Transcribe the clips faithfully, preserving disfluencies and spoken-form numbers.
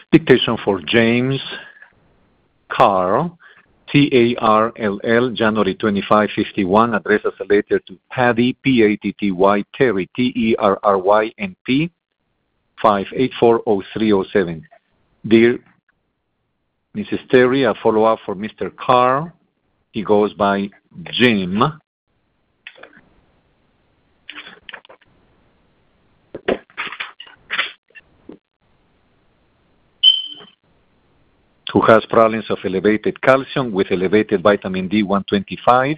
Dictation for James Carl, C A R L L, January twenty-fifth, fifty-one, addressed as a letter to Patty, P A T T Y, Terry, T E R R Y, N P, five eight four zero three zero seven. Dear Missus Terry, a follow-up for Mister Carl. He goes by Jim. Who has problems of elevated calcium with elevated vitamin D one twenty-five,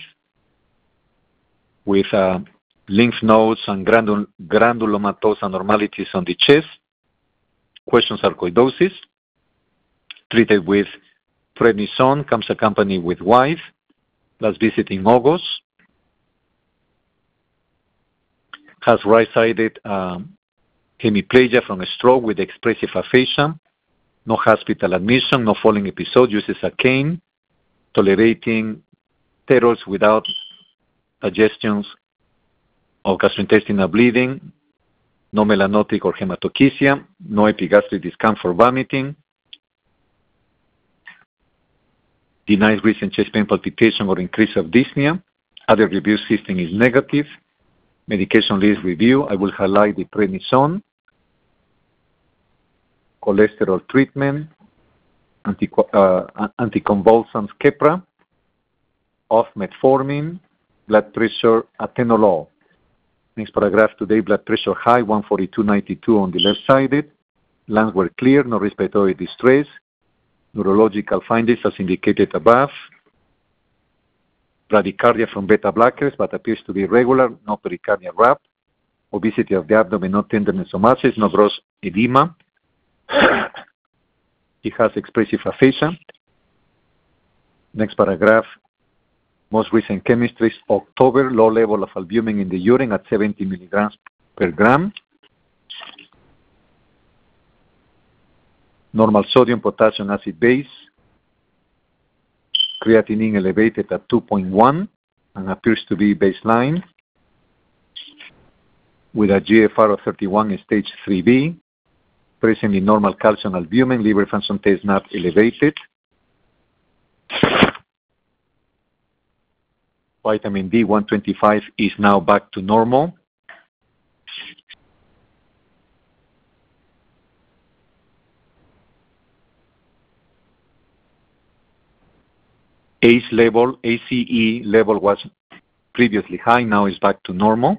with uh, lymph nodes and granul granulomatous abnormalities on the chest, question sarcoidosis, treated with prednisone, comes accompanied with wife, last visit in August, has right-sided um, hemiplegia from a stroke with expressive aphasia, no hospital admission, no falling episode, uses a cane, tolerating steroids without suggestions of gastrointestinal bleeding, no melanotic or hematochezia, no epigastric discomfort, vomiting, denies recent chest pain, palpitation, or increase of dyspnea. Other review system is negative. Medication list review, I will highlight the prednisone, cholesterol treatment, anti, uh, anticonvulsants Keppra, off metformin, blood pressure atenolol. Next paragraph, today blood pressure high, one forty-two ninety-two on the left-sided. Lungs were clear, no respiratory distress. Neurological findings as indicated above. Bradycardia from beta blockers, but appears to be regular, no pericardial wrap. Obesity of the abdomen, no tenderness or masses, no gross edema. He has expressive aphasia. Next paragraph. Most recent chemistry is October, low level of albumin in the urine at seventy milligrams per gram. Normal sodium, potassium, acid base. Creatinine elevated at two point one and appears to be baseline with a G F R of thirty-one in stage three B. Presently normal calcium albumin, liver function test not elevated. Vitamin D one twenty-five is now back to normal. A C E level, A C E level was previously high, now is back to normal.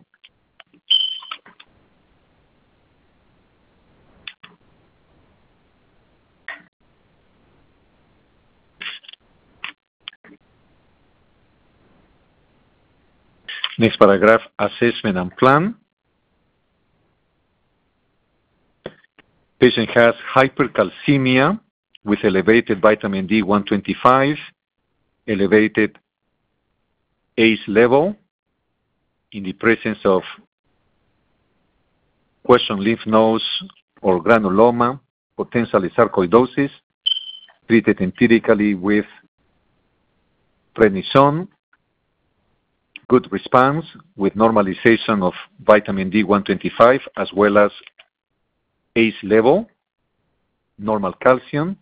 Next paragraph, assessment and plan. Patient has hypercalcemia with elevated vitamin D one twenty-five, elevated A C E level in the presence of question lymph nodes or granuloma, potentially sarcoidosis, treated empirically with prednisone. Good response with normalization of vitamin D one twenty-five as well as A C E level, normal calcium.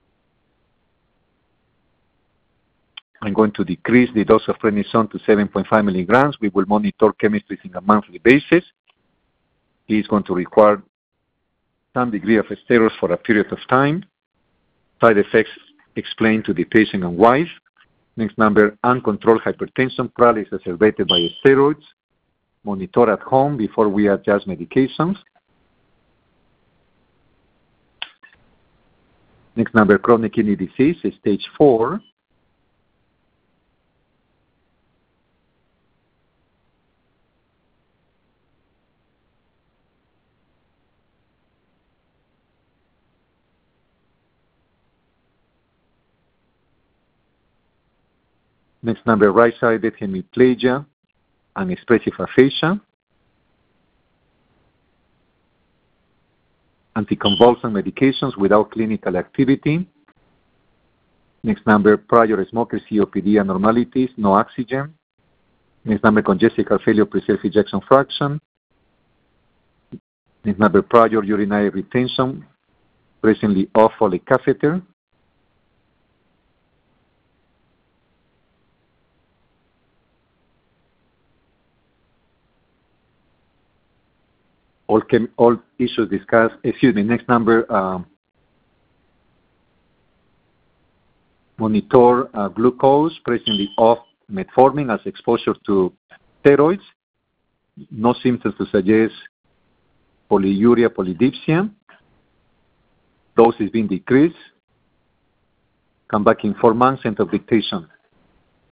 I'm going to decrease the dose of prednisone to seven point five milligrams. We will monitor chemistry on a monthly basis. He is going to require some degree of steroids for a period of time. Side effects explained to the patient and wife. Next number, uncontrolled hypertension, probably exacerbated by steroids. Monitor at home before we adjust medications. Next number, chronic kidney disease, stage four. Next number, right-sided hemiplegia and expressive aphasia. Anticonvulsant medications without clinical activity. Next number, prior smoker, C O P D abnormalities, no oxygen. Next number, congestive heart failure, preserved ejection fraction. Next number, prior urinary retention, presently off folic catheter. All, chem all issues discussed, excuse me, next number, um, monitor uh, glucose, presently off metformin as exposure to steroids. No symptoms to suggest polyuria, polydipsia. Dose is being decreased. Come back in four months, end of dictation.